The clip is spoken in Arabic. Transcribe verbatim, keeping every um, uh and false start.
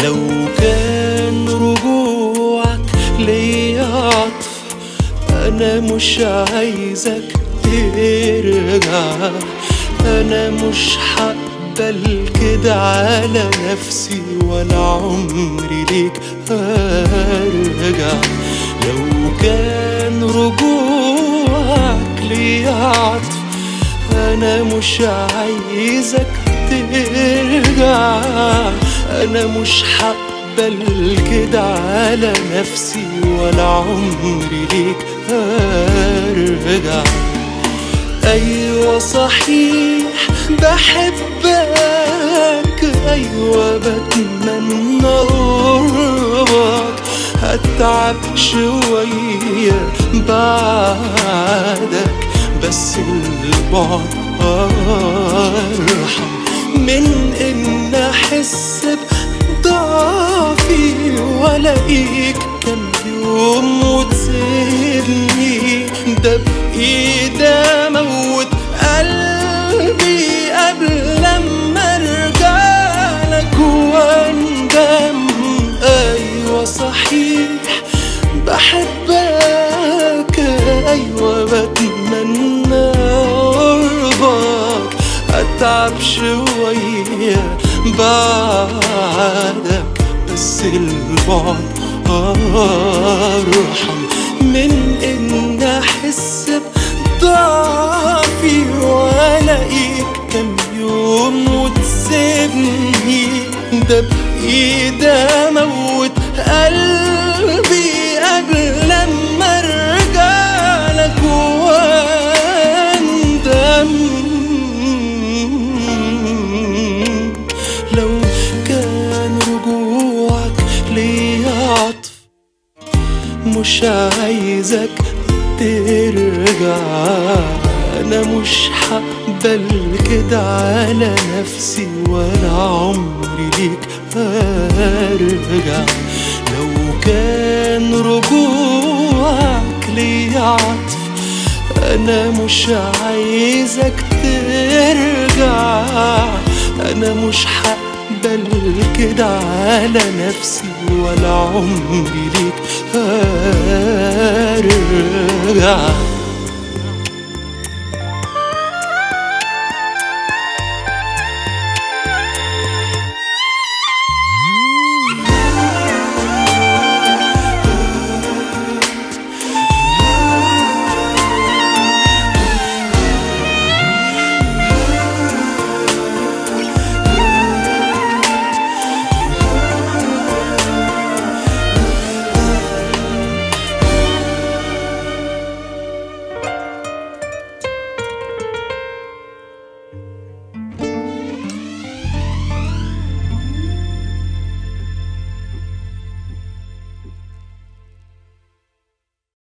لو كان رجوعك ليا عطف أنا مش عايزك ترجع. أنا مش هقبل كده على نفسي ولا عمري ليك هرجع. لو كان رجوعك ليا عطف أنا مش عايزك ترجع. أنا مش هقبل كده على نفسي ولا عمري ليك هرجع. أيوة صحيح بحبك، أيوة بتمنى قربك، هتعب شوية بعدك بس البعد أرحم من إن أحس بضعفي وألاقيك كام يوم وتسيبني. ده بإيدي أموت قلبي قبل لما أرجعلك وأندم. أيوة صحيح بحبك، أيوة بتمنى قربك، أتعب شوية بعدك بس البعد أرحم من إن أحس بضعفي وألاقيك كام يوم وتسيبني. ده بإيدي أموت قلبي قبل لما أرجعلك وأندم. لو كان رجوعك ليا عطف مش عايزك ترجع. أنا مش هقبل كده على نفسي ولا عمري ليك هرجع. لو كان رجوعك ليا عطف أنا مش عايزك ترجع. أنا مش هقبل كده على نفسي ولا عمري ليك هرجع.